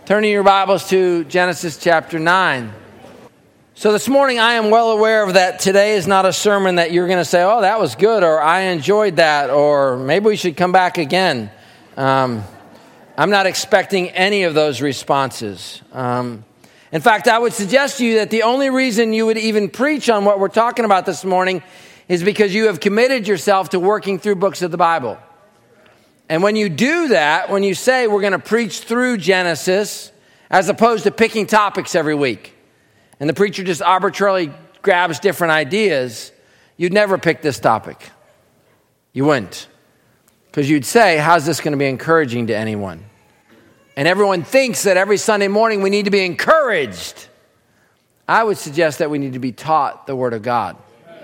Turning your Bibles to Genesis chapter 9. So this morning I am well aware of that today is not a sermon that you're going to say, oh, that was good, or I enjoyed that, or maybe we should come back again. I'm not expecting any of those responses. In fact, I would suggest to you that the only reason you would even preach on what we're talking about this morning is because you have committed yourself to working through books of the Bible. And when you do that, when you say we're going to preach through Genesis, as opposed to picking topics every week, and the preacher just arbitrarily grabs different ideas, you'd never pick this topic. You wouldn't. Because you'd say, how's this going to be encouraging to anyone? And everyone thinks that every Sunday morning we need to be encouraged. I would suggest that we need to be taught the Word of God.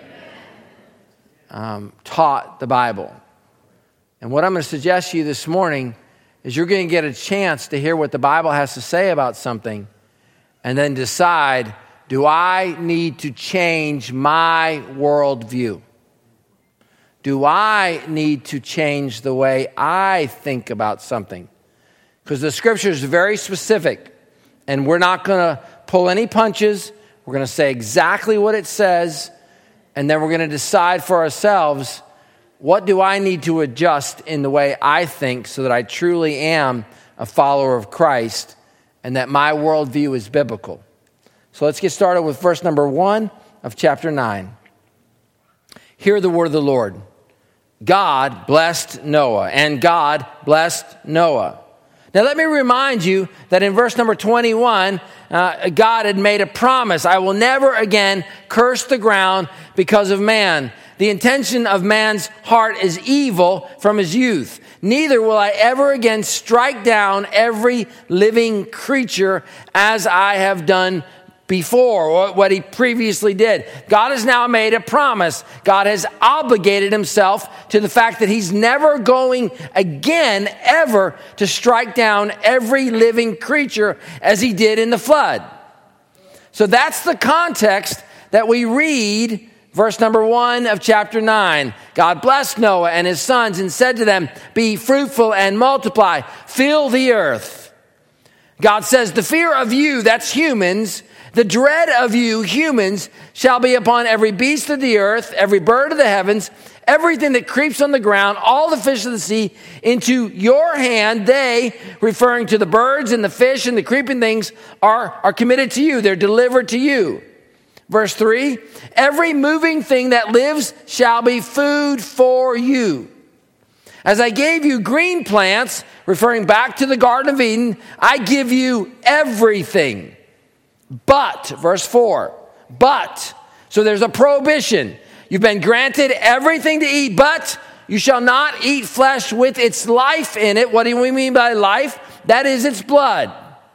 Taught the Bible. And what I'm going to suggest to you this morning is you're going to get a chance to hear what the Bible has to say about something and then decide, do I need to change my worldview? Do I need to change the way I think about something? Because the Scripture is very specific, and we're not going to pull any punches. We're going to say exactly what it says, and then we're going to decide for ourselves, what do I need to adjust in the way I think so that I truly am a follower of Christ and that my worldview is biblical? So let's get started with verse number 1 of chapter 9. Hear the word of the Lord. God blessed Noah, and God blessed Noah. Now let me remind you that in verse number 21, God had made a promise. I will never again curse the ground because of man. The intention of man's heart is evil from his youth. Neither will I ever again strike down every living creature as I have done before, or what he previously did. God has now made a promise. God has obligated himself to the fact that he's never going again ever to strike down every living creature as he did in the flood. So that's the context that we read. Verse number 1 of chapter 9, God blessed Noah and his sons and said to them, be fruitful and multiply, fill the earth. God says, the fear of you, that's humans, the dread of you, humans, shall be upon every beast of the earth, every bird of the heavens, everything that creeps on the ground, all the fish of the sea, into your hand. They, referring to the birds and the fish and the creeping things, are committed to you. They're delivered to you. Verse 3, every moving thing that lives shall be food for you. As I gave you green plants, referring back to the Garden of Eden, I give you everything. But, verse 4, but, so there's a prohibition. You've been granted everything to eat, but you shall not eat flesh with its life in it. What do we mean by life? That is its blood.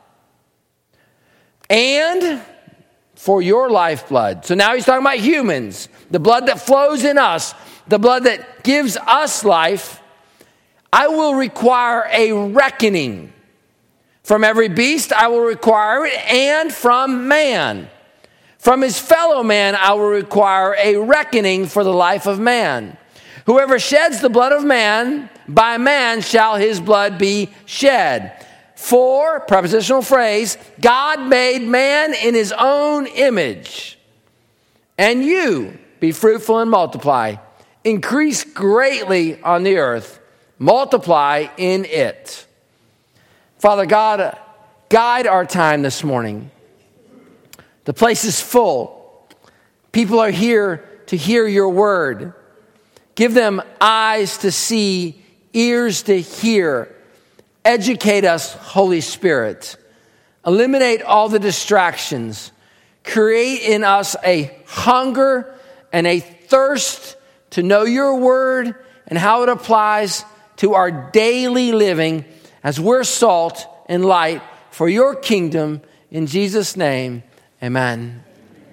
And for your lifeblood. So now he's talking about humans, the blood that flows in us, the blood that gives us life. I will require a reckoning. From every beast I will require it, and from man. From his fellow man I will require a reckoning for the life of man. Whoever sheds the blood of man, by man shall his blood be shed. For, prepositional phrase, God made man in his own image. And you, be fruitful and multiply. Increase greatly on the earth. Multiply in it. Father God, guide our time this morning. The place is full. People are here to hear your word. Give them eyes to see, ears to hear. Educate us, Holy Spirit. Eliminate all the distractions. Create in us a hunger and a thirst to know your word and how it applies to our daily living as we're salt and light for your kingdom. In Jesus' name, amen.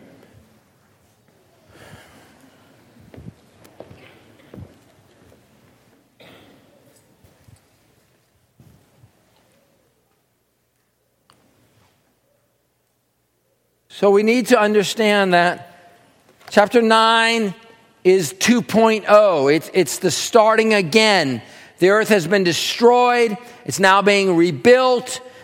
So we need to understand that chapter 9 is 2.0. It's the starting again. The earth has been destroyed. It's now being rebuilt.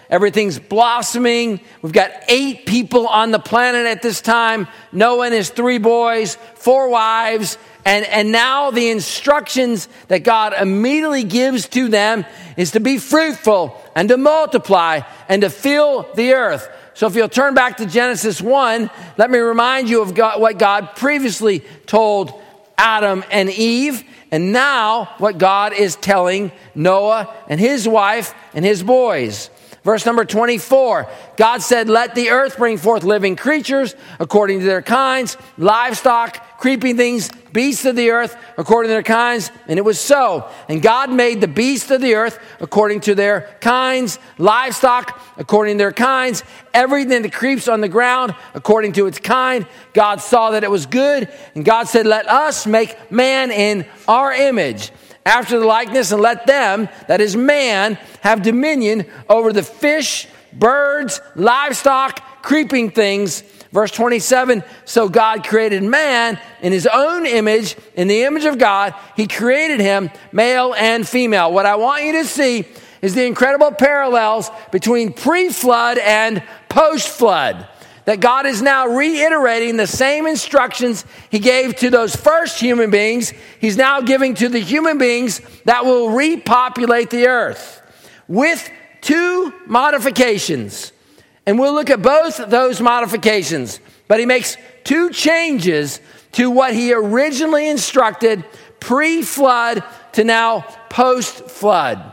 Everything's blossoming. We've got 8 people on the planet at this time. Noah and his 3 boys, 4 wives. And now the instructions that God immediately gives to them is to be fruitful and to multiply and to fill the earth. So if you'll turn back to Genesis 1, let me remind you of what God previously told Adam and Eve, and now what God is telling Noah and his wife and his boys. Verse number 24, God said, let the earth bring forth living creatures according to their kinds, livestock, creeping things, beasts of the earth according to their kinds. And it was so. And God made the beasts of the earth according to their kinds, livestock according to their kinds, everything that creeps on the ground according to its kind. God saw that it was good. And God said, let us make man in our image, after the likeness, and let them, that is man, have dominion over the fish, birds, livestock, creeping things. Verse 27, so God created man in his own image, in the image of God. He created him, male and female. What I want you to see is the incredible parallels between pre-flood and post-flood. That God is now reiterating the same instructions he gave to those first human beings. He's now giving to the human beings that will repopulate the earth with 2 modifications. And we'll look at both those modifications. But he makes 2 changes to what he originally instructed pre-flood to now post-flood.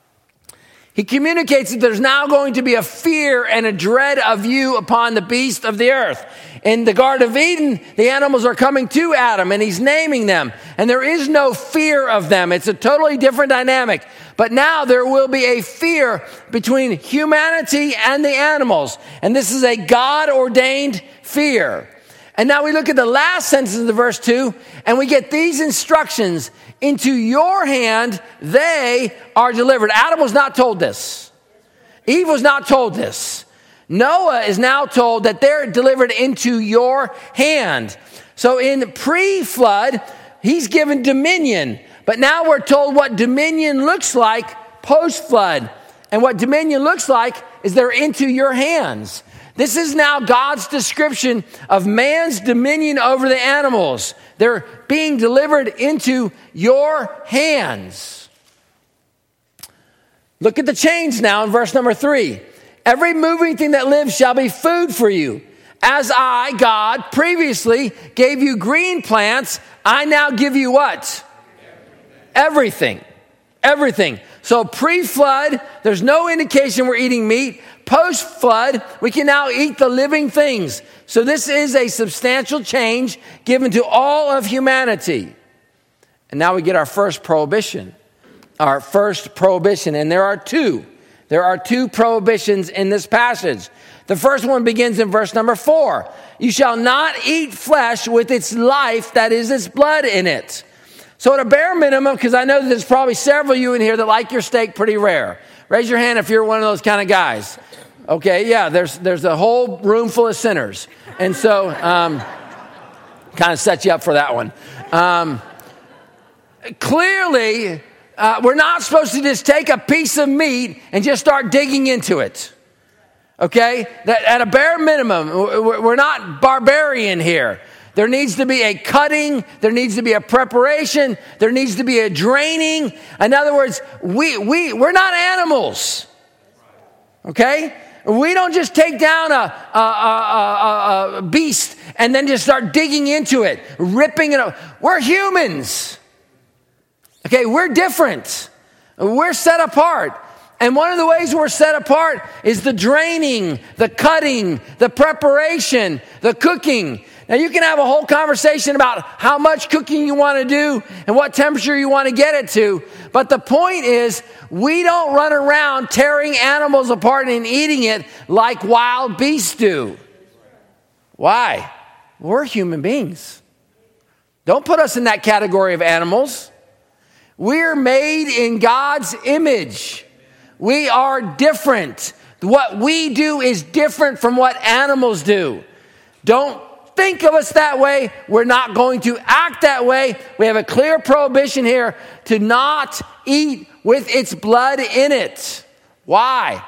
He communicates that there's now going to be a fear and a dread of you upon the beasts of the earth. In the Garden of Eden, the animals are coming to Adam and he's naming them. And there is no fear of them. It's a totally different dynamic. But now there will be a fear between humanity and the animals. And this is a God-ordained fear. And now we look at the last sentence of the verse 2, and we get these instructions. Into your hand they are delivered. Adam was not told this. Eve was not told this. Noah is now told that they're delivered into your hand. So in pre-flood, he's given dominion. But now we're told what dominion looks like post-flood. And what dominion looks like is they're into your hands. This is now God's description of man's dominion over the animals. They're being delivered into your hands. Look at the change now in verse number 3. Every moving thing that lives shall be food for you. As I, God, previously gave you green plants, I now give you what? Everything. Everything. So pre-flood, there's no indication we're eating meat. Post-flood, we can now eat the living things. So this is a substantial change given to all of humanity. And now we get our first prohibition. Our first prohibition. And there are 2. There are 2 prohibitions in this passage. The first one begins in verse number 4. You shall not eat flesh with its life, that is its blood in it. So at a bare minimum, because I know that there's probably several of you in here that like your steak pretty rare. Raise your hand if you're one of those kind of guys. Okay, yeah, there's a whole room full of sinners. And so, kind of set you up for that one. Clearly, we're not supposed to just take a piece of meat and just start digging into it. Okay? That at a bare minimum, we're not barbarian here. There needs to be a cutting. There needs to be a preparation. There needs to be a draining. In other words, we're not animals. Okay? We don't just take down a beast and then just start digging into it, ripping it up. We're humans. Okay, we're different. We're set apart. And one of the ways we're set apart is the draining, the cutting, the preparation, the cooking. Now, you can have a whole conversation about how much cooking you want to do and what temperature you want to get it to. But the point is, we don't run around tearing animals apart and eating it like wild beasts do. Why? We're human beings. Don't put us in that category of animals. We're made in God's image. We are different. What we do is different from what animals do. Don't think of us that way. We're not going to act that way. We have a clear prohibition here to not eat with its blood in it. Why?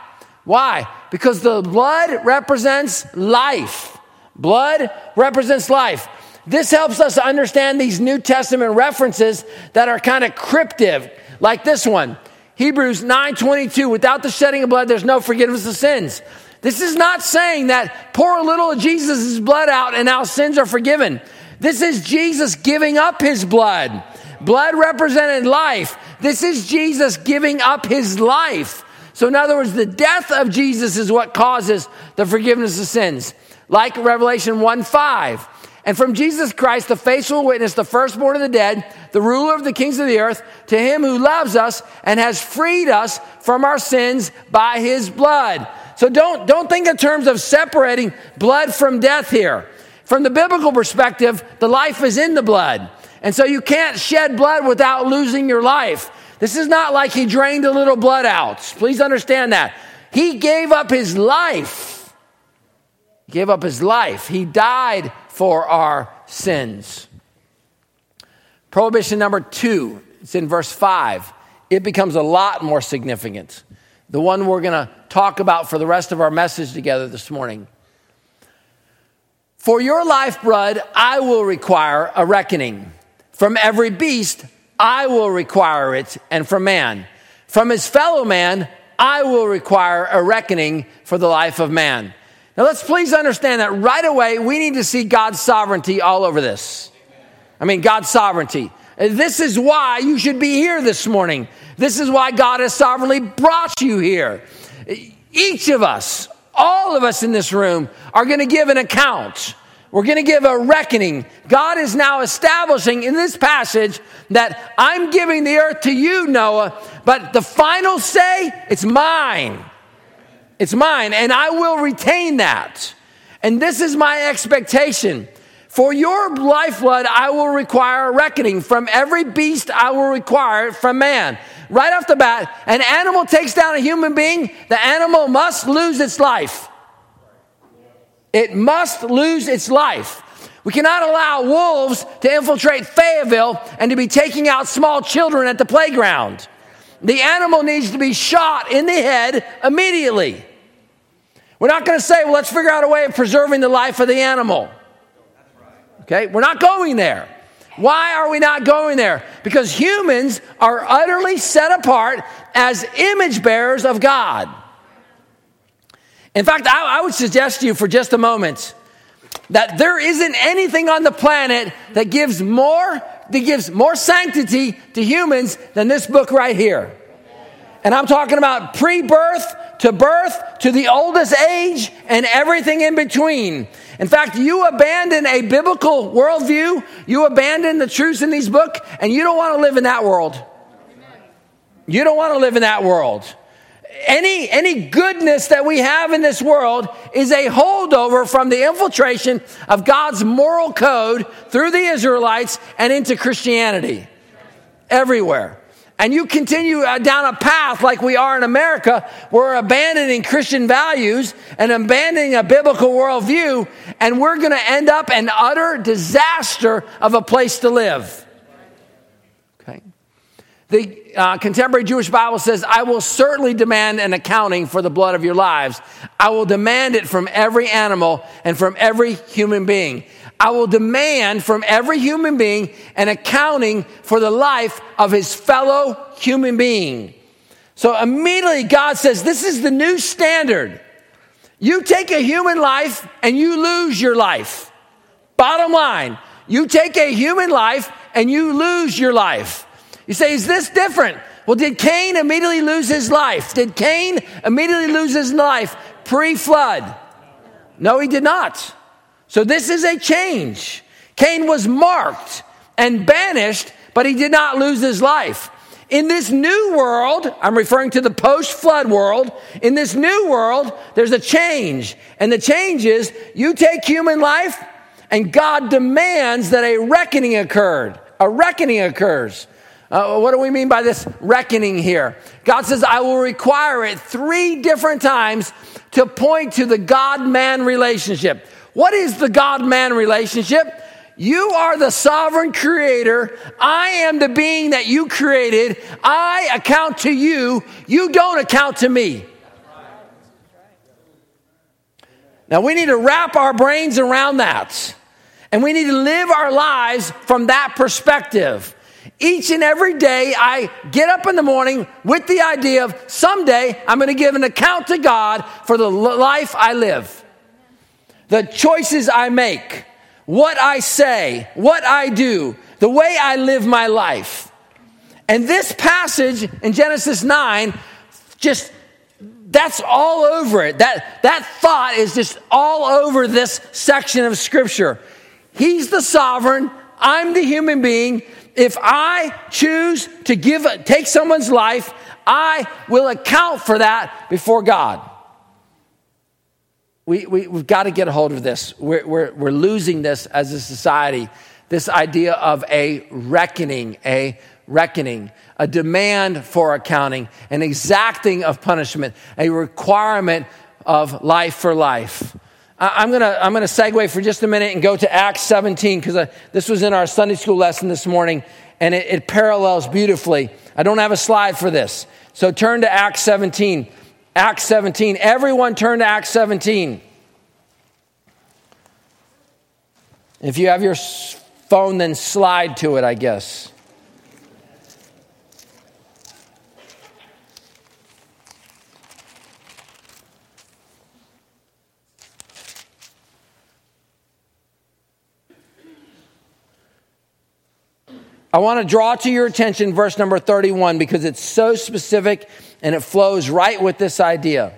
Why? Because the blood represents life. Blood represents life. This helps us understand these New Testament references that are kind of cryptic, like this one. Hebrews 9:22, without the shedding of blood, there's no forgiveness of sins. This is not saying that pour a little of Jesus' blood out and now sins are forgiven. This is Jesus giving up his blood. Blood represented life. This is Jesus giving up his life. So in other words, the death of Jesus is what causes the forgiveness of sins. Like Revelation 1:5. And from Jesus Christ, the faithful witness, the firstborn of the dead, the ruler of the kings of the earth, to him who loves us and has freed us from our sins by his blood. So don't think in terms of separating blood from death here. From the biblical perspective, the life is in the blood. And so you can't shed blood without losing your life. This is not like he drained a little blood out. Please understand that. He gave up his life. He gave up his life. He died for our sins. Prohibition number 2, it's in verse 5. It becomes a lot more significant. The one we're going to talk about for the rest of our message together this morning. For your lifeblood, I will require a reckoning. From every beast, I will require it, and from man. From his fellow man, I will require a reckoning for the life of man. Now let's please understand that right away, we need to see God's sovereignty all over this. I mean, God's sovereignty. This is why you should be here this morning. This is why God has sovereignly brought you here. Each of us, all of us in this room are going to give an account. We're going to give a reckoning. God is now establishing in this passage that I'm giving the earth to you, Noah, but the final say, it's mine. It's mine, and I will retain that. And this is my expectation. For your lifeblood, I will require a reckoning. From every beast, I will require it from man. Right off the bat, an animal takes down a human being, the animal must lose its life. It must lose its life. We cannot allow wolves to infiltrate Fayetteville and to be taking out small children at the playground. The animal needs to be shot in the head immediately. We're not going to say, well, let's figure out a way of preserving the life of the animal. Okay, we're not going there. Why are we not going there? Because humans are utterly set apart as image bearers of God. In fact, I would suggest to you for just a moment that there isn't anything on the planet that gives more sanctity to humans than this book right here. And I'm talking about pre-birth to birth to the oldest age and everything in between. In fact, you abandon a biblical worldview, you abandon the truths in these books, and you don't want to live in that world. You don't want to live in that world. Any goodness that we have in this world is a holdover from the infiltration of God's moral code through the Israelites and into Christianity. Everywhere. And you continue down a path like we are in America, we're abandoning Christian values and abandoning a biblical worldview, and we're going to end up an utter disaster of a place to live. Okay. The contemporary Jewish Bible says, I will certainly demand an accounting for the blood of your lives. I will demand it from every animal and from every human being. I will demand from every human being an accounting for the life of his fellow human being. So immediately God says, this is the new standard. You take a human life and you lose your life. Bottom line, you take a human life and you lose your life. You say, is this different? Well, did Cain immediately lose his life? Did Cain immediately lose his life pre-flood? No, he did not. So this is a change. Cain was marked and banished, but he did not lose his life. In this new world, I'm referring to the post-flood world, in this new world, there's a change. And the change is, you take human life, and God demands that a reckoning occurred. A reckoning occurs. What do we mean by this reckoning here? God says, I will require it 3 different times to point to the God-man relationship. What is the God-man relationship? You are the sovereign creator. I am the being that you created. I account to you. You don't account to me. Now, we need to wrap our brains around that. And we need to live our lives from that perspective. Each and every day, I get up in the morning with the idea of someday I'm going to give an account to God for the life I live. The choices I make, what I say, what I do, the way I live my life. And this passage in Genesis 9, that's all over it. That thought is just all over this section of Scripture. He's the sovereign. I'm the human being. If I choose to take someone's life, I will account for that before God. We've got to get a hold of this. We're losing this as a society. This idea of a reckoning, a demand for accounting, an exacting of punishment, a requirement of life for life. I'm gonna segue for just a minute and go to Acts 17 because this was in our Sunday school lesson this morning, and it parallels beautifully. I don't have a slide for this, so turn to Acts 17. Acts 17. Everyone turn to Acts 17. If you have your phone, then slide to it, I guess. I want to draw to your attention verse number 31 because it's so specific and it flows right with this idea.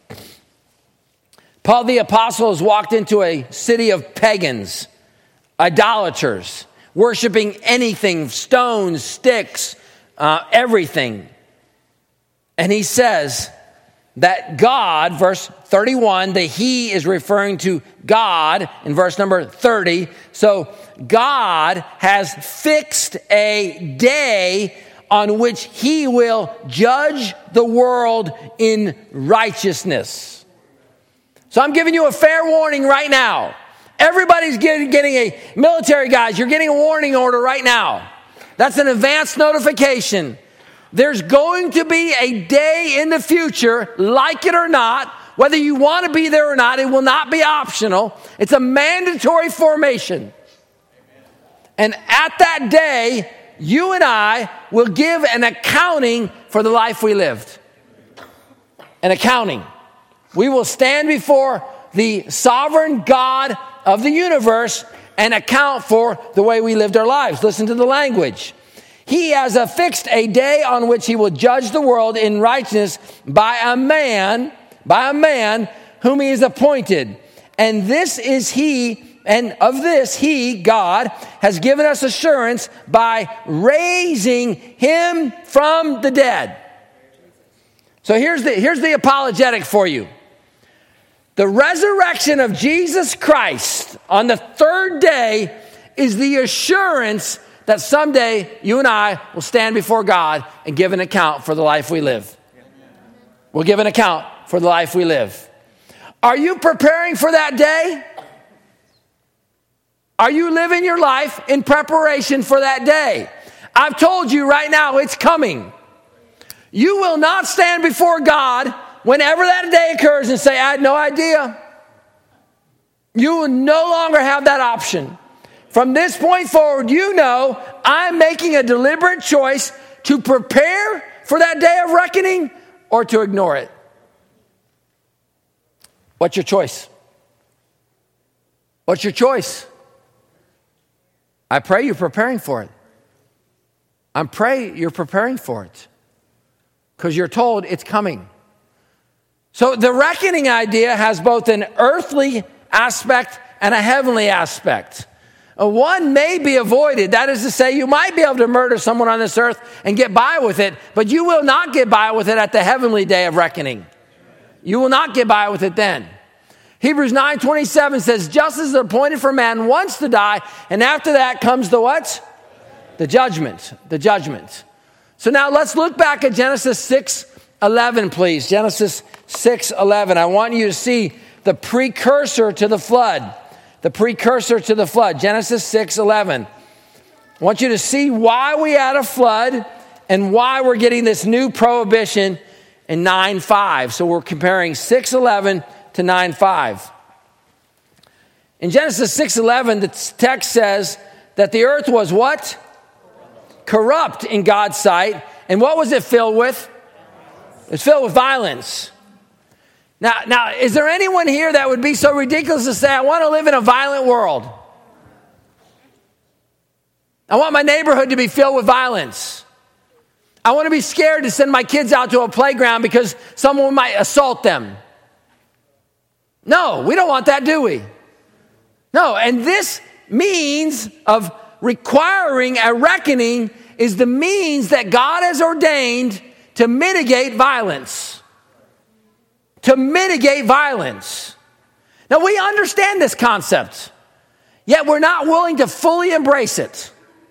Paul the apostle has walked into a city of pagans, idolaters, worshiping anything, stones, sticks, everything. And he says that God, verse 31, the he is referring to God in verse number 30. So God has fixed a day on which he will judge the world in righteousness. So I'm giving you a fair warning right now. Everybody's getting a military guys, you're getting a warning order right now. That's an advance notification. There's going to be a day in the future, like it or not, whether you want to be there or not, it will not be optional. It's a mandatory formation. And at that day, you and I will give an accounting for the life we lived. An accounting. We will stand before the sovereign God of the universe and account for the way we lived our lives. Listen to the language. He has affixed a day on which he will judge the world in righteousness by a man whom he has appointed. And this is he, and of this he, God, has given us assurance by raising him from the dead. So here's the apologetic for you. The resurrection of Jesus Christ on the third day is the assurance that someday you and I will stand before God and give an account for the life we live. We'll give an account for the life we live. Are you preparing for that day? Are you living your life in preparation for that day? I've told you right now, it's coming. You will not stand before God whenever that day occurs and say, I had no idea. You will no longer have that option. From this point forward, you know I'm making a deliberate choice to prepare for that day of reckoning or to ignore it. What's your choice? What's your choice? I pray you're preparing for it. I pray you're preparing for it because you're told it's coming. So the reckoning idea has both an earthly aspect and a heavenly aspect. One may be avoided. That is to say, you might be able to murder someone on this earth and get by with it, but you will not get by with it at the heavenly day of reckoning. You will not get by with it then. Hebrews 9:27 says, just as it's appointed for man once to die, and after that comes the what? The judgment. The judgment. So now let's look back at Genesis 6:11, please. Genesis 6:11. I want you to see the precursor to the flood. The precursor to the flood. Genesis 6:11. I want you to see why we had a flood and why we're getting this new prohibition in 9:5. So we're comparing 6:11 to 9:5. In Genesis 6:11, the text says that the earth was what? Corrupt in God's sight. And what was it filled with? It's filled with violence. Now, is there anyone here that would be so ridiculous to say, I want to live in a violent world? I want my neighborhood to be filled with violence. I want to be scared to send my kids out to a playground because someone might assault them. No, we don't want that, do we? No, and this means of requiring a reckoning is the means that God has ordained to mitigate violence. To mitigate violence. Now, we understand this concept, yet we're not willing to fully embrace it.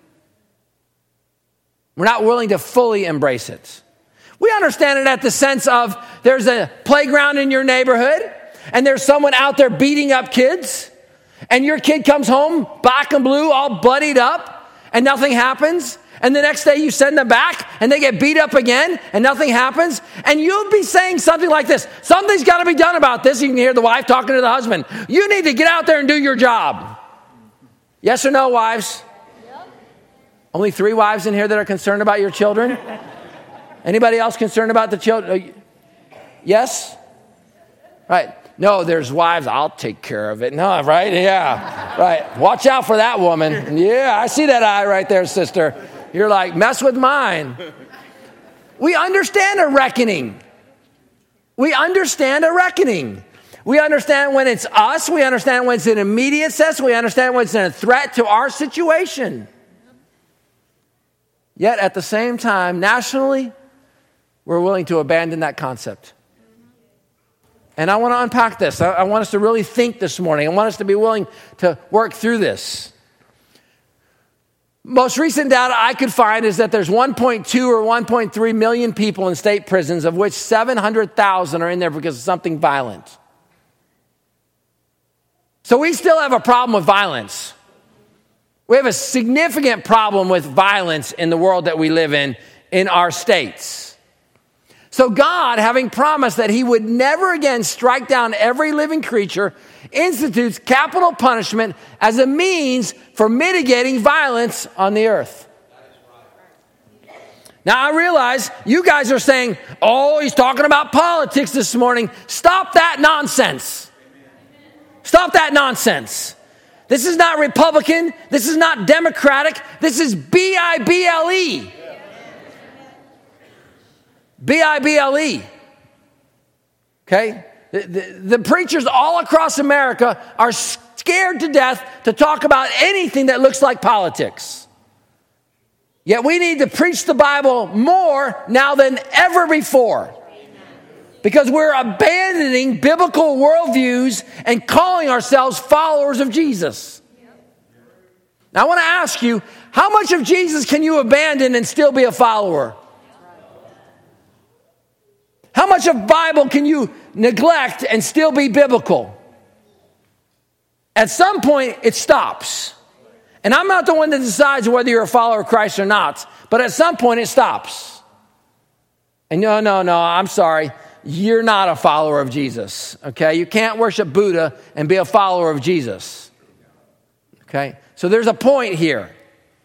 We're not willing to fully embrace it. We understand it at the sense of there's a playground in your neighborhood, and there's someone out there beating up kids, and your kid comes home black and blue, all bloodied up, and nothing happens. And the next day you send them back and they get beat up again and nothing happens. And you'll be saying something like this. Something's got to be done about this. You can hear the wife talking to the husband. You need to get out there and do your job. Yes or no, wives? Yep. Only 3 wives in here that are concerned about your children? Anybody else concerned about the children? Yes? Right. No, there's wives, I'll take care of it. No, right? Yeah. Right. Watch out for that woman. Yeah, I see that eye right there, sister. You're like, mess with mine. We understand a reckoning. We understand a reckoning. We understand when it's us. We understand when it's an immediate sense. We understand when it's a threat to our situation. Yet at the same time, nationally, we're willing to abandon that concept. And I want to unpack this. I want us to really think this morning. I want us to be willing to work through this. Most recent data I could find is that there's 1.2 or 1.3 million people in state prisons, of which 700,000 are in there because of something violent. So we still have a problem with violence. We have a significant problem with violence in the world that we live in our states. So God, having promised that he would never again strike down every living creature, institutes capital punishment as a means for mitigating violence on the earth. Now, I realize you guys are saying, oh, he's talking about politics this morning. Stop that nonsense. Stop that nonsense. This is not Republican. This is not Democratic. This is B-I-B-L-E. B-I-B-L-E. Okay? The preachers all across America are scared to death to talk about anything that looks like politics. Yet we need to preach the Bible more now than ever before. Because we're abandoning biblical worldviews and calling ourselves followers of Jesus. Now I want to ask you, how much of Jesus can you abandon and still be a follower? How much of Bible can you neglect and still be biblical? At some point, it stops. And I'm not the one that decides whether you're a follower of Christ or not. But at some point, it stops. And no, I'm sorry. You're not a follower of Jesus. Okay? You can't worship Buddha and be a follower of Jesus. Okay? So there's a point here.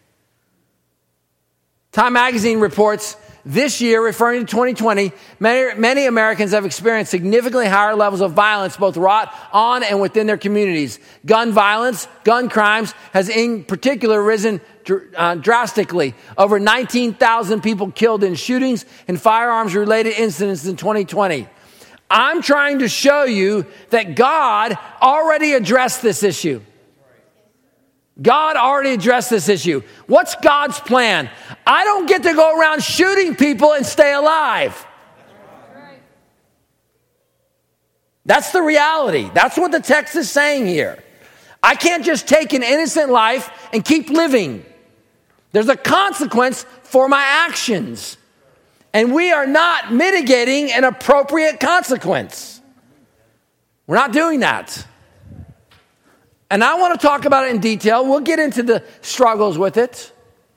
Time Magazine reports this year, referring to 2020, many Americans have experienced significantly higher levels of violence, both wrought on and within their communities. Gun violence, gun crimes has in particular risen drastically. Over 19,000 people killed in shootings and firearms-related incidents in 2020. I'm trying to show you that God already addressed this issue. God already addressed this issue. What's God's plan? I don't get to go around shooting people and stay alive. That's the reality. That's what the text is saying here. I can't just take an innocent life and keep living. There's a consequence for my actions. And we are not mitigating an appropriate consequence. We're not doing that. And I want to talk about it in detail. We'll get into the struggles with it.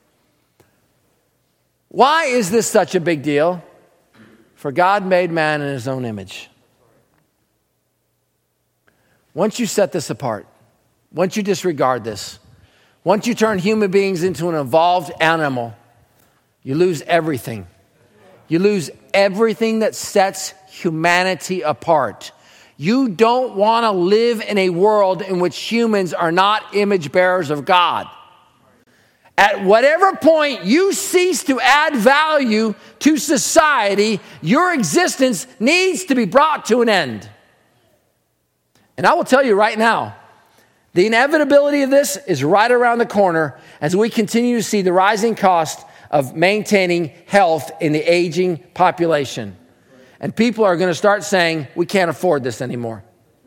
Why is this such a big deal? For God made man in his own image. Once you set this apart, once you disregard this, once you turn human beings into an evolved animal, you lose everything. You lose everything that sets humanity apart. You don't want to live in a world in which humans are not image bearers of God. At whatever point you cease to add value to society, your existence needs to be brought to an end. And I will tell you right now, the inevitability of this is right around the corner as we continue to see the rising cost of maintaining health in the aging population. And people are going to start saying, we can't afford this anymore.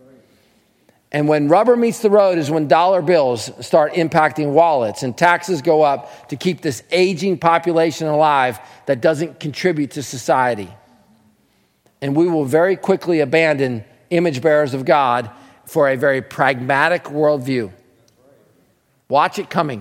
And when rubber meets the road is when dollar bills start impacting wallets and taxes go up to keep this aging population alive that doesn't contribute to society. And we will very quickly abandon image bearers of God for a very pragmatic worldview. Watch it coming.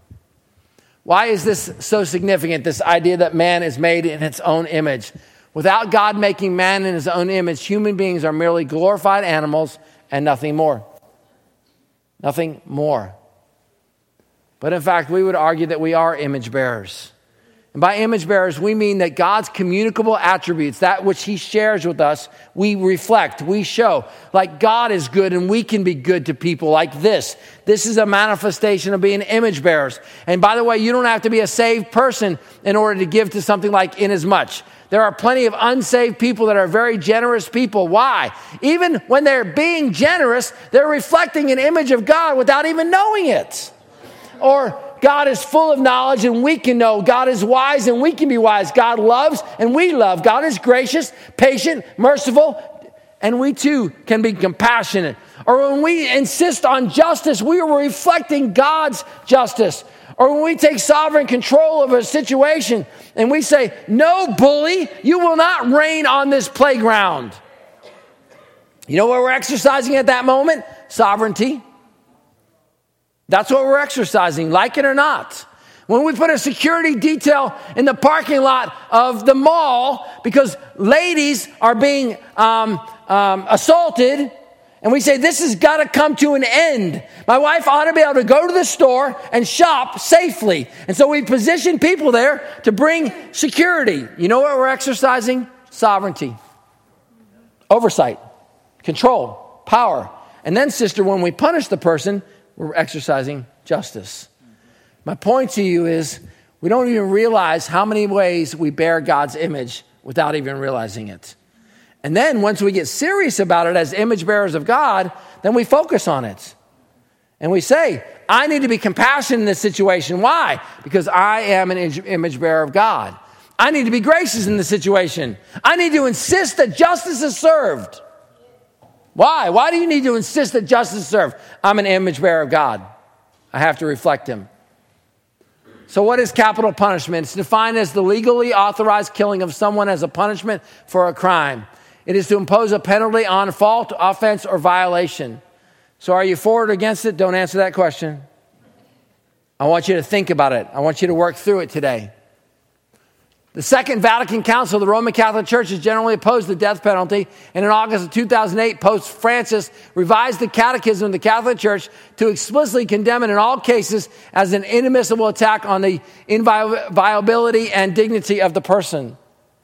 Why is this so significant, this idea that man is made in its own image? Without God making man in his own image, human beings are merely glorified animals and nothing more. Nothing more. But in fact, we would argue that we are image bearers. And by image bearers, we mean that God's communicable attributes, that which he shares with us, we reflect, we show. Like God is good and we can be good to people like this. This is a manifestation of being image bearers. And by the way, you don't have to be a saved person in order to give to something like Inasmuch. There are plenty of unsaved people that are very generous people. Why? Even when they're being generous, they're reflecting an image of God without even knowing it. Or God is full of knowledge and we can know. God is wise and we can be wise. God loves and we love. God is gracious, patient, merciful, and we too can be compassionate. Or when we insist on justice, we are reflecting God's justice. Or when we take sovereign control of a situation and we say, no, bully, you will not reign on this playground. You know what we're exercising at that moment? Sovereignty. That's what we're exercising, like it or not. When we put a security detail in the parking lot of the mall because ladies are being assaulted, and we say this has got to come to an end. My wife ought to be able to go to the store and shop safely. And so we position people there to bring security. You know what we're exercising? Sovereignty, oversight, control, power. And then, sister, when we punish the person, we're exercising justice. My point to you is we don't even realize how many ways we bear God's image without even realizing it. And then once we get serious about it as image bearers of God, then we focus on it. And we say, I need to be compassionate in this situation. Why? Because I am an image bearer of God. I need to be gracious in this situation. I need to insist that justice is served. Why? Why do you need to insist that justice is served? I'm an image bearer of God. I have to reflect him. So what is capital punishment? It's defined as the legally authorized killing of someone as a punishment for a crime. It is to impose a penalty on fault, offense, or violation. So are you for or against it? Don't answer that question. I want you to think about it. I want you to work through it today. The Second Vatican Council of the Roman Catholic Church has generally opposed the death penalty, and in August of 2008, Pope Francis revised the Catechism of the Catholic Church to explicitly condemn it in all cases as an inadmissible attack on the inviolability and dignity of the person.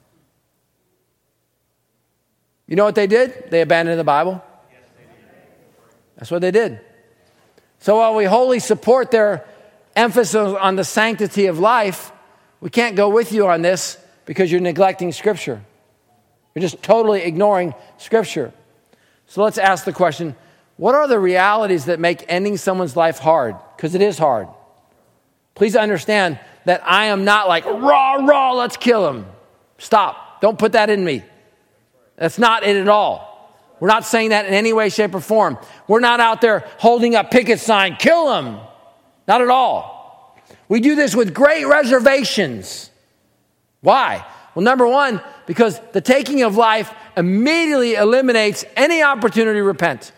You know what they did? They abandoned the Bible. That's what they did. So while we wholly support their emphasis on the sanctity of life, we can't go with you on this because you're neglecting Scripture. You're just totally ignoring Scripture. So let's ask the question, what are the realities that make ending someone's life hard? Because it is hard. Please understand that I am not like, rah, let's kill him. Stop. Don't put that in me. That's not it at all. We're not saying that in any way, shape, or form. We're not out there holding a picket sign, kill him. Not at all. We do this with great reservations. Why? Well, number one, because the taking of life immediately eliminates any opportunity to repent.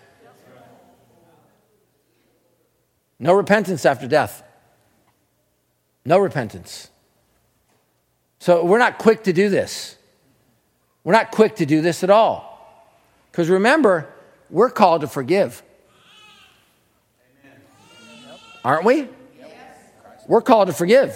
No repentance after death. No repentance. So we're not quick to do this. We're not quick to do this at all. Because remember, we're called to forgive. Aren't we? We're called to forgive.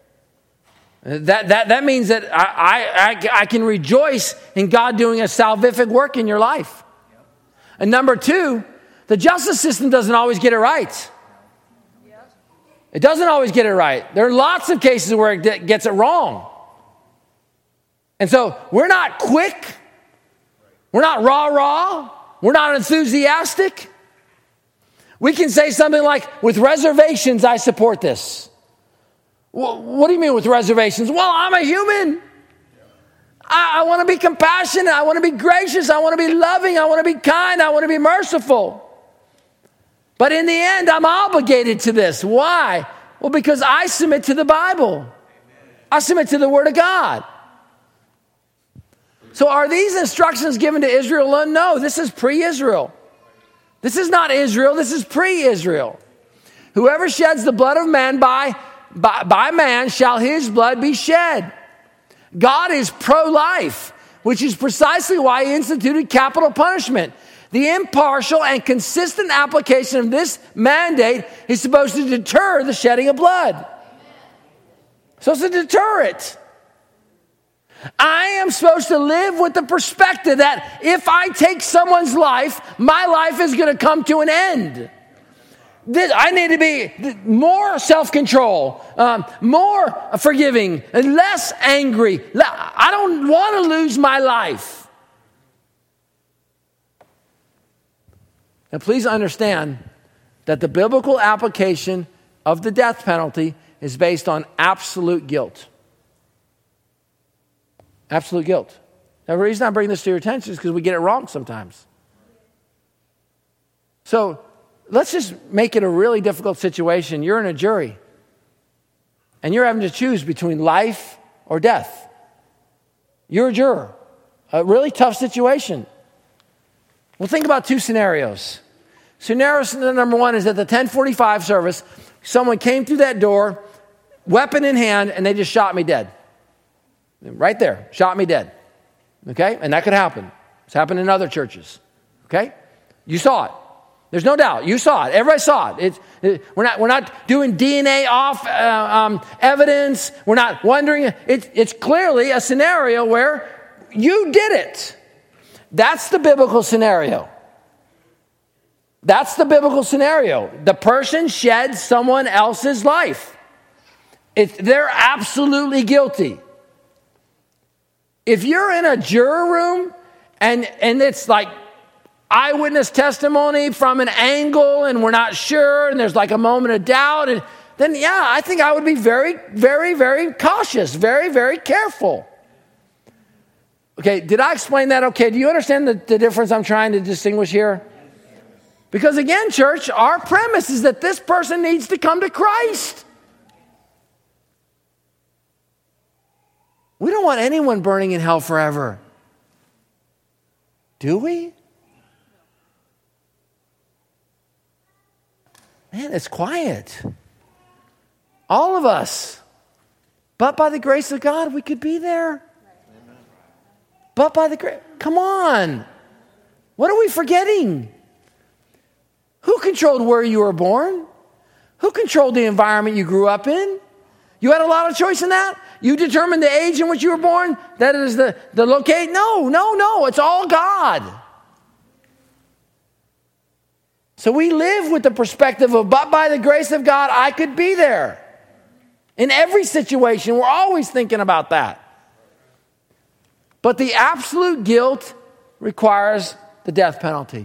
That means that I can rejoice in God doing a salvific work in your life. And number two, the justice system doesn't always get it right. It doesn't always get it right. There are lots of cases where it gets it wrong. And so we're not quick. We're not rah-rah. We're not enthusiastic. We can say something like, with reservations, I support this. Well, what do you mean with reservations? Well, I'm a human. I want to be compassionate. I want to be gracious. I want to be loving. I want to be kind. I want to be merciful. But in the end, I'm obligated to this. Why? Well, because I submit to the Bible. I submit to the Word of God. So are these instructions given to Israel? No, this is pre-Israel. This is not Israel. This is pre-Israel. Whoever sheds the blood of man by man shall his blood be shed. God is pro-life, which is precisely why he instituted capital punishment. The impartial and consistent application of this mandate is supposed to deter the shedding of blood. So it's to deter it. I am supposed to live with the perspective that if I take someone's life, my life is going to come to an end. I need to be more self-control, more forgiving, and less angry. I don't want to lose my life. Now, please understand that the biblical application of the death penalty is based on absolute guilt. Absolute guilt. Now, the reason I bring this to your attention is because we get it wrong sometimes. So, let's just make it a really difficult situation. You're in a jury, and you're having to choose between life or death. You're a juror. A really tough situation. Well, think about two scenarios. Scenario number one is at the 10:45 service, someone came through that door, weapon in hand, and they just shot me dead. Right there, shot me dead. Okay? And that could happen. It's happened in other churches. Okay? You saw it. There's no doubt. You saw it. Everybody saw it. We're not doing DNA off evidence. We're not wondering. It's clearly a scenario where you did it. That's the biblical scenario. That's the biblical scenario. The person shed someone else's life. They're absolutely guilty. If you're in a juror room and it's like eyewitness testimony from an angle and we're not sure and there's like a moment of doubt, and then I think I would be very, very, very cautious, very, very careful. Okay, did I explain that okay? Do you understand the difference I'm trying to distinguish here? Because again, church, our premise is that this person needs to come to Christ. We don't want anyone burning in hell forever. Do we? Man, it's quiet. All of us. But by the grace of God, we could be there. But by the grace, come on. What are we forgetting? Who controlled where you were born? Who controlled the environment you grew up in? You had a lot of choice in that? You determined the age in which you were born? That is the locate? No. It's all God. So we live with the perspective of, but by the grace of God, I could be there. In every situation, we're always thinking about that. But the absolute guilt requires the death penalty.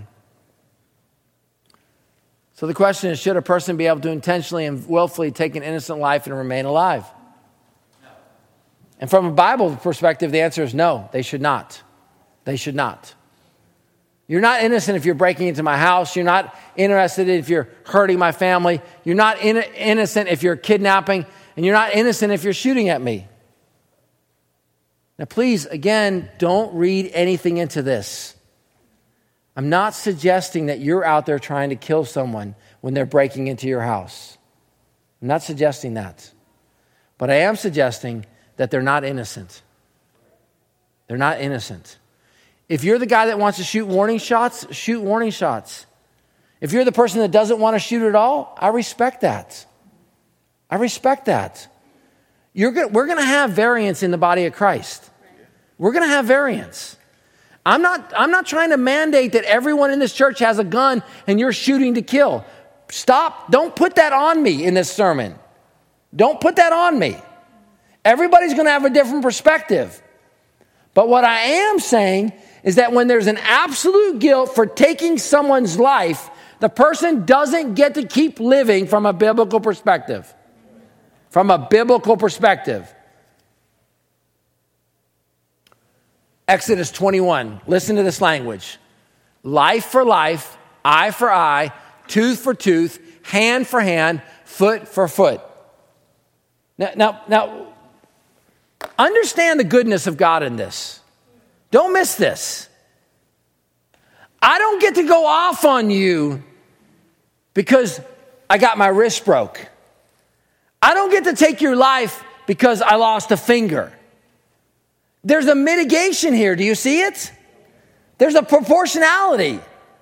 So the question is, should a person be able to intentionally and willfully take an innocent life and remain alive? No. And from a Bible perspective, the answer is no, they should not. They should not. You're not innocent if you're breaking into my house. You're not interested if you're hurting my family. You're not innocent if you're kidnapping. And you're not innocent if you're shooting at me. Now, please, again, don't read anything into this. I'm not suggesting that you're out there trying to kill someone when they're breaking into your house. I'm not suggesting that. But I am suggesting that they're not innocent. They're not innocent. If you're the guy that wants to shoot warning shots, shoot warning shots. If you're the person that doesn't want to shoot at all, I respect that. I respect that. We're going to have variance in the body of Christ. We're going to have variance. I'm not trying to mandate that everyone in this church has a gun and you're shooting to kill. Stop. Don't put that on me in this sermon. Don't put that on me. Everybody's going to have a different perspective. But what I am saying is that when there's an absolute guilt for taking someone's life, the person doesn't get to keep living from a biblical perspective. From a biblical perspective. Exodus 21. Listen to this language. Life for life, eye for eye, tooth for tooth, hand for hand, foot for foot. Now, understand the goodness of God in this. Don't miss this. I don't get to go off on you because I got my wrist broke. I don't get to take your life because I lost a finger. There's a mitigation here. Do you see it? There's a proportionality.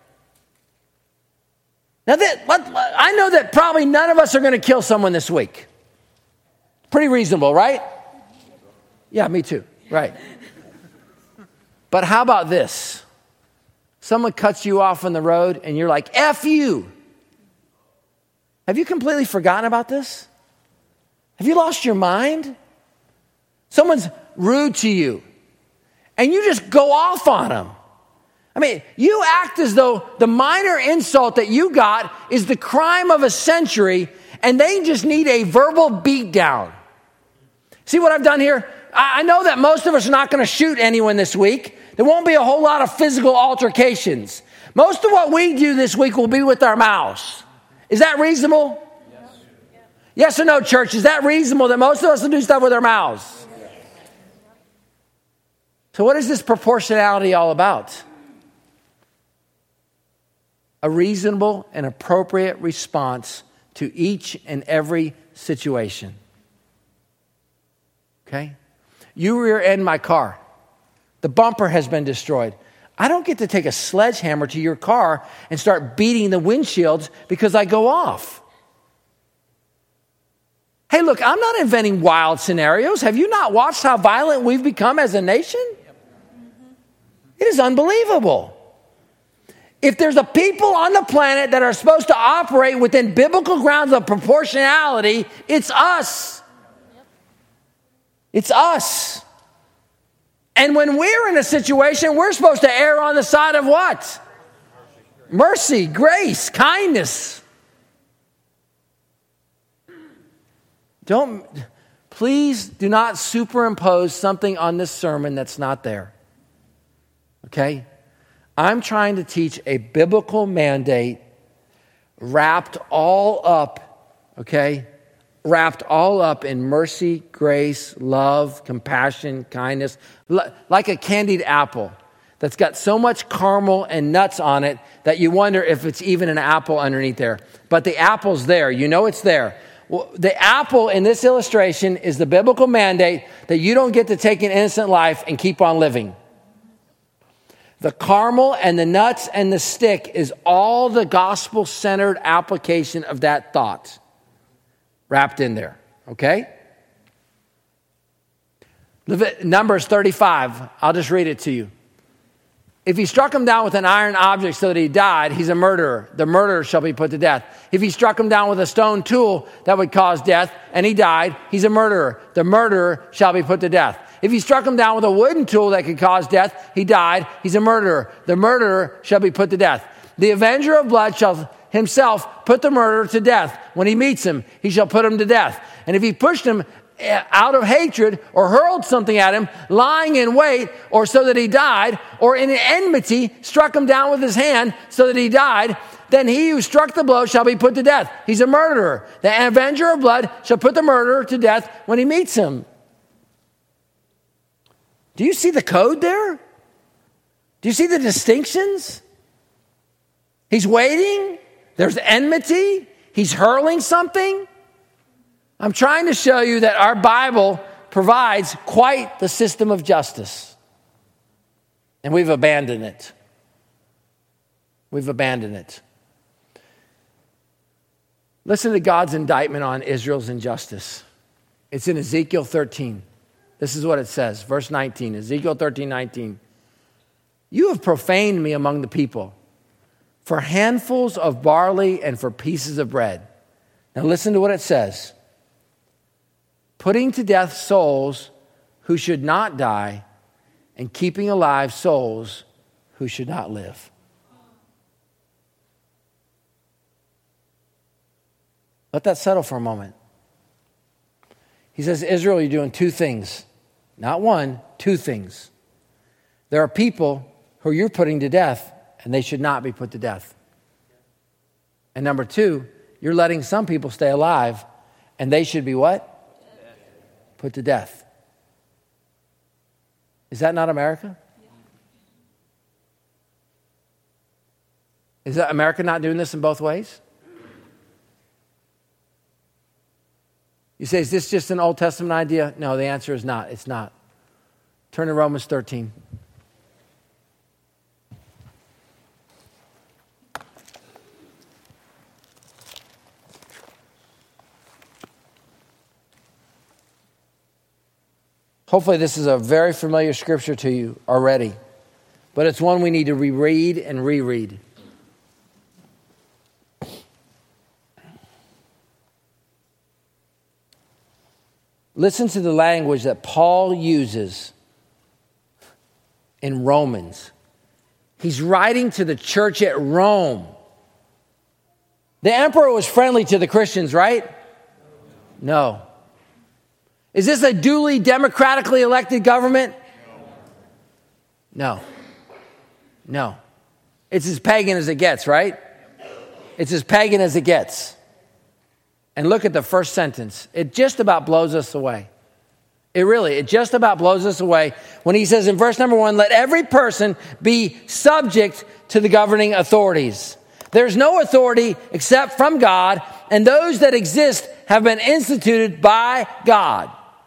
Now, I know that probably none of us are going to kill someone this week. Pretty reasonable, right? Yeah, me too. Right. But how about this? Someone cuts you off on the road and you're like, F you. Have you completely forgotten about this? Have you lost your mind? Someone's rude to you and you just go off on them. I mean, you act as though the minor insult that you got is the crime of a century and they just need a verbal beatdown. See what I've done here? I know that most of us are not going to shoot anyone this week. There won't be a whole lot of physical altercations. Most of what we do this week will be with our mouths. Is that reasonable? Yes. Yes or no, church? Is that reasonable that most of us will do stuff with our mouths? Yes. So what is this proportionality all about? A reasonable and appropriate response to each and every situation. Okay? You rear-end my car. The bumper has been destroyed. I don't get to take a sledgehammer to your car and start beating the windshields because I go off. Hey, look, I'm not inventing wild scenarios. Have you not watched how violent we've become as a nation? It is unbelievable. If there's a people on the planet that are supposed to operate within biblical grounds of proportionality, it's us. It's us. And when we're in a situation, we're supposed to err on the side of what? Mercy, grace, kindness. Please do not superimpose something on this sermon that's not there. Okay? I'm trying to teach a biblical mandate wrapped all up, okay? Wrapped all up in mercy, grace, love, compassion, kindness, like a candied apple that's got so much caramel and nuts on it that you wonder if it's even an apple underneath there. But the apple's there. You know it's there. Well, the apple in this illustration is the biblical mandate that you don't get to take an innocent life and keep on living. The caramel and the nuts and the stick is all the gospel-centered application of that thought wrapped in there, okay? Numbers 35, I'll just read it to you. If he struck him down with an iron object so that he died, he's a murderer. The murderer shall be put to death. If he struck him down with a stone tool that would cause death and he died, he's a murderer. The murderer shall be put to death. If he struck him down with a wooden tool that could cause death, he died, he's a murderer. The murderer shall be put to death. The avenger of blood shall himself put the murderer to death. When he meets him, he shall put him to death. And if he pushed him out of hatred or hurled something at him, lying in wait, or so that he died, or in enmity struck him down with his hand so that he died, then he who struck the blow shall be put to death. He's a murderer. The avenger of blood shall put the murderer to death when he meets him. Do you see the code there? Do you see the distinctions? He's waiting. There's enmity. He's hurling something. I'm trying to show you that our Bible provides quite the system of justice. And we've abandoned it. We've abandoned it. Listen to God's indictment on Israel's injustice. It's in Ezekiel 13. This is what it says, verse 19, Ezekiel 13:19. You have profaned me among the people for handfuls of barley and for pieces of bread. Now listen to what it says. Putting to death souls who should not die and keeping alive souls who should not live. Let that settle for a moment. He says, Israel, you're doing two things. Not one, two things. There are people who you're putting to death, and they should not be put to death. And number two, you're letting some people stay alive, and they should be what? Put to death. Is that not America? Is that America not doing this in both ways? You say, is this just an Old Testament idea? No, the answer is not. It's not. Turn to Romans 13. Hopefully this is a very familiar scripture to you already, but it's one we need to reread and reread. Listen to the language that Paul uses in Romans. He's writing to the church at Rome. The emperor was friendly to the Christians, right? No. Is this a duly democratically elected government? No. No. It's as pagan as it gets, right? It's as pagan as it gets. And look at the first sentence. It just about blows us away. It just about blows us away when he says in verse number 1, let every person be subject to the governing authorities. There's no authority except from God, and those that exist have been instituted by God.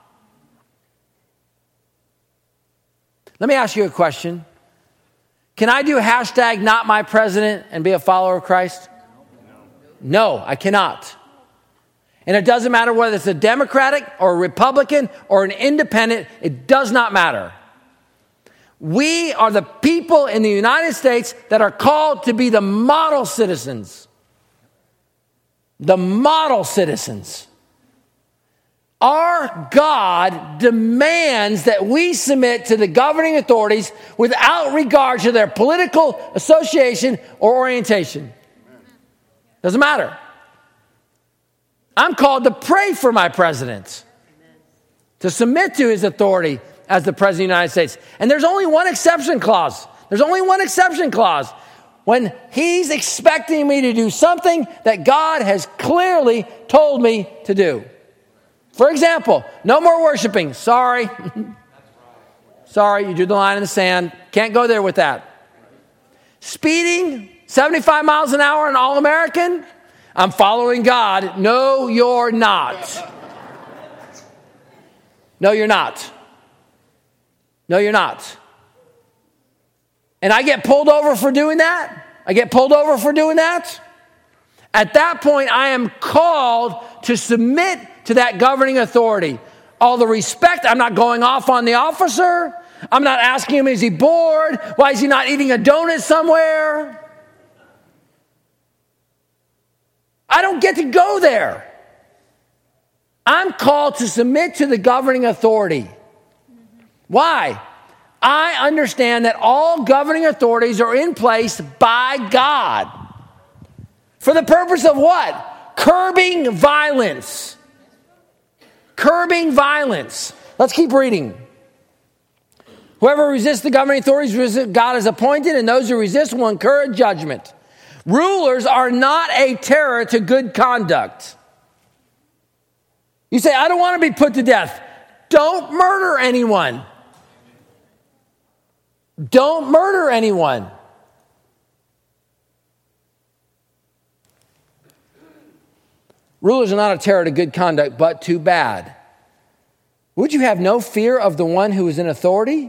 Let me ask you a question. Can I do hashtag not my president and be a follower of Christ? No, I cannot. And it doesn't matter whether it's a Democratic or a Republican or an independent. It does not matter. We are the people in the United States that are called to be the model citizens. The model citizens. Our God demands that we submit to the governing authorities without regard to their political association or orientation. Doesn't matter. I'm called to pray for my president, to submit to his authority as the president of the United States. And there's only one exception clause. There's only one exception clause. When he's expecting me to do something that God has clearly told me to do. For example, no more worshiping. Sorry. Sorry, you drew the line in the sand. Can't go there with that. Speeding 75 miles an hour in All-American. I'm following God. No, you're not. No, you're not. No, you're not. And I get pulled over for doing that. At that point, I am called to submit to that governing authority. All the respect, I'm not going off on the officer. I'm not asking him, is he bored? Why is he not eating a donut somewhere? I don't get to go there. I'm called to submit to the governing authority. Why? I understand that all governing authorities are in place by God. For the purpose of what? Curbing violence. Curbing violence. Let's keep reading. Whoever resists the governing authorities, God has appointed, and those who resist will incur judgment. Rulers are not a terror to good conduct. You say, I don't want to be put to death. Don't murder anyone. Don't murder anyone. Rulers are not a terror to good conduct, but to bad. Would you have no fear of the one who is in authority?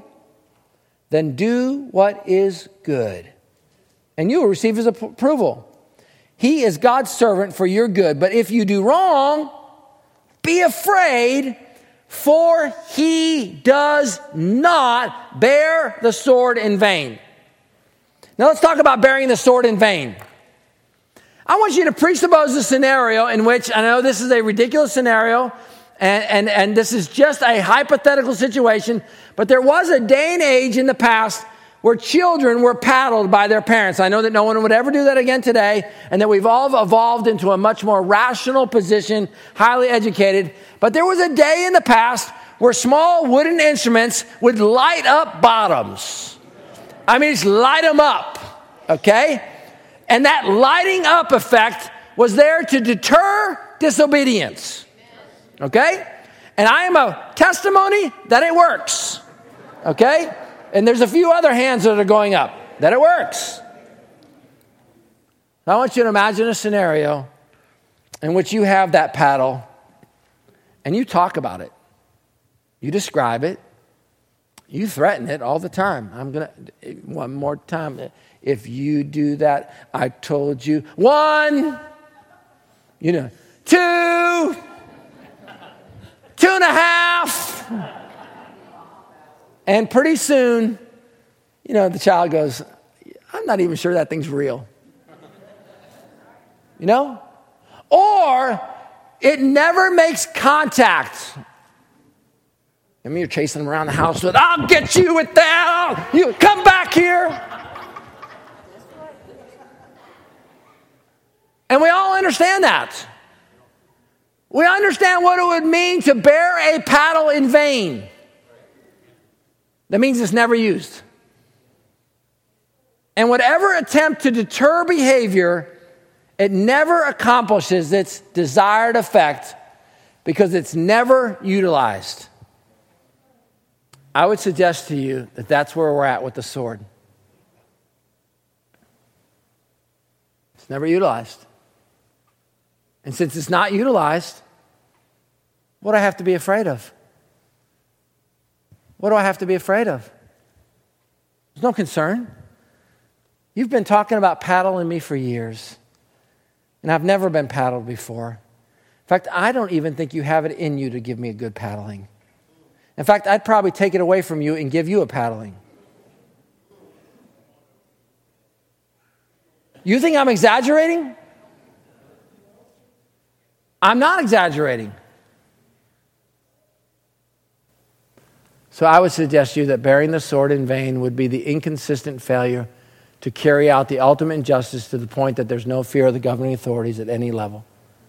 Then do what is good, and you will receive his approval. He is God's servant for your good. But if you do wrong, be afraid, for he does not bear the sword in vain. Now let's talk about bearing the sword in vain. I want you to presuppose a scenario in which, I know this is a ridiculous scenario, and this is just a hypothetical situation, but there was a day and age in the past where children were paddled by their parents. I know that no one would ever do that again today, and that we've all evolved into a much more rational position, highly educated. But there was a day in the past where small wooden instruments would light up bottoms. I mean, just light them up, okay? And that lighting up effect was there to deter disobedience, okay? And I am a testimony that it works, okay? And there's a few other hands that are going up, that it works. I want you to imagine a scenario in which you have that paddle and you talk about it. You describe it. You threaten it all the time. I'm going to, one more time. If you do that, I told you. 1, 2, 2.5. And pretty soon, the child goes, I'm not even sure that thing's real. Or it never makes contact. I mean, you're chasing them around the house with, I'll get you with that. You come back here. And we all understand that. We understand what it would mean to bear a paddle in vain. That means it's never used. And whatever attempt to deter behavior, it never accomplishes its desired effect because it's never utilized. I would suggest to you that that's where we're at with the sword. It's never utilized. And since it's not utilized, what do I have to be afraid of? What do I have to be afraid of? There's no concern. You've been talking about paddling me for years, and I've never been paddled before. In fact, I don't even think you have it in you to give me a good paddling. In fact, I'd probably take it away from you and give you a paddling. You think I'm exaggerating? I'm not exaggerating. So I would suggest to you that bearing the sword in vain would be the inconsistent failure to carry out the ultimate injustice to the point that there's no fear of the governing authorities at any level.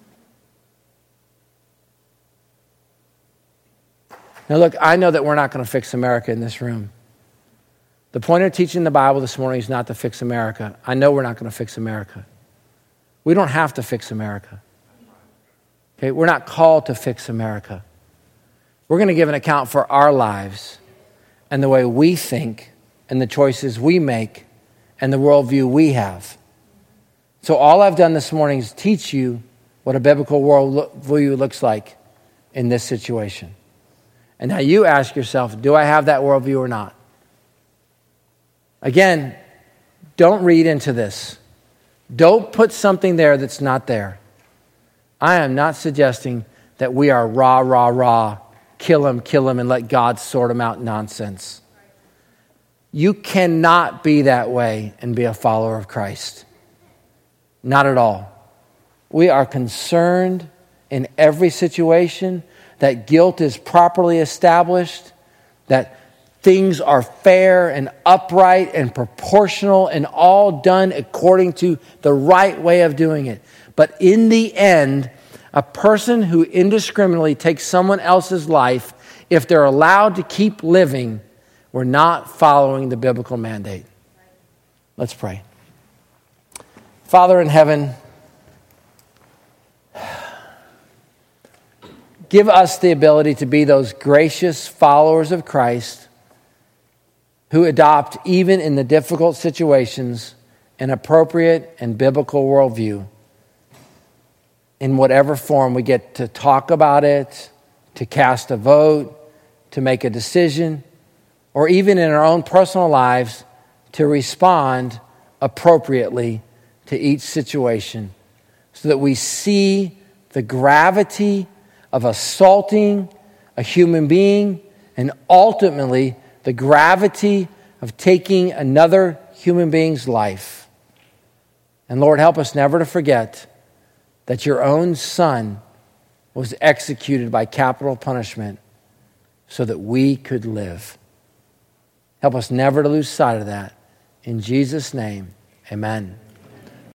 Now look, I know that we're not going to fix America in this room. The point of teaching the Bible this morning is not to fix America. I know we're not going to fix America. We don't have to fix America. Okay, we're not called to fix America. We're going to give an account for our lives and the way we think and the choices we make and the worldview we have. So all I've done this morning is teach you what a biblical worldview looks like in this situation. And now you ask yourself, do I have that worldview or not? Again, don't read into this. Don't put something there that's not there. I am not suggesting that we are rah, kill him, and let God sort him out nonsense. You cannot be that way and be a follower of Christ. Not at all. We are concerned in every situation that guilt is properly established, that things are fair and upright and proportional and all done according to the right way of doing it. But in the end, a person who indiscriminately takes someone else's life, if they're allowed to keep living, we're not following the biblical mandate. Let's pray. Father in heaven, give us the ability to be those gracious followers of Christ who adopt, even in the difficult situations, an appropriate and biblical worldview. In whatever form we get to talk about it, to cast a vote, to make a decision, or even in our own personal lives, to respond appropriately to each situation so that we see the gravity of assaulting a human being and ultimately the gravity of taking another human being's life. And Lord, help us never to forget that your own Son was executed by capital punishment so that we could live. Help us never to lose sight of that. In Jesus' name, amen.